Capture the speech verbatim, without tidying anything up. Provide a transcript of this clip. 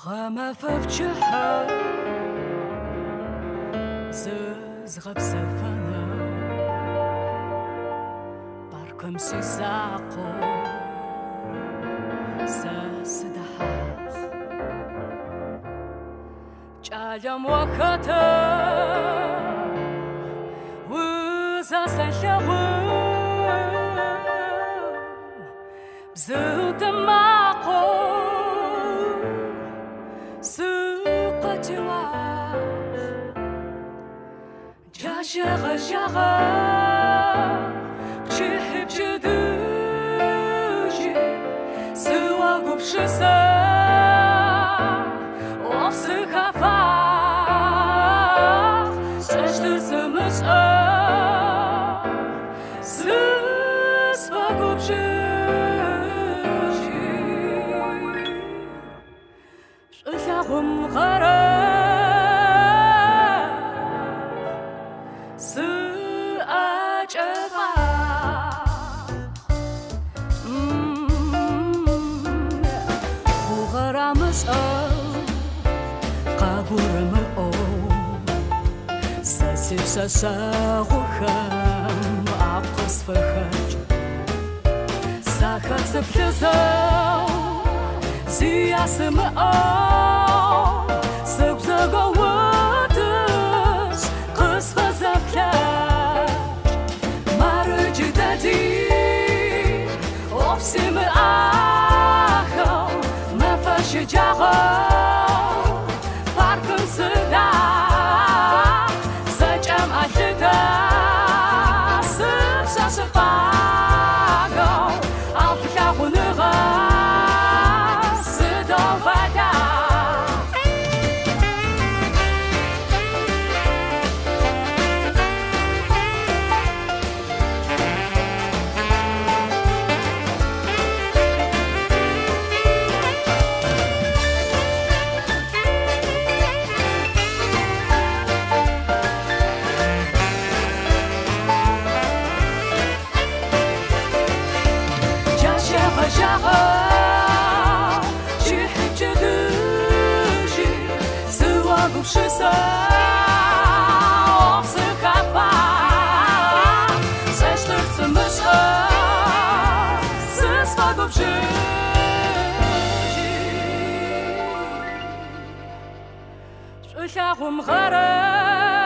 غمففجحة زغب سفنا بركم سيزاقو ساسدحاخ جالم وقتا وزاسلغو بزودماقو جاشغ جغا تحب جدوجي سوا قبشسا وفسك فاق سجد سمسا سسوا قبشجي شلغم غرا سساغوخم عقص فخج ساخت سبلزو زياسمو سبزغو ودس قص فزبلج مرج دادي وفسم آخو مفش جاغو باركم صدا Шиса, обсыхава, зештырцы мыша, сысвагу бжижи, шухягум гара.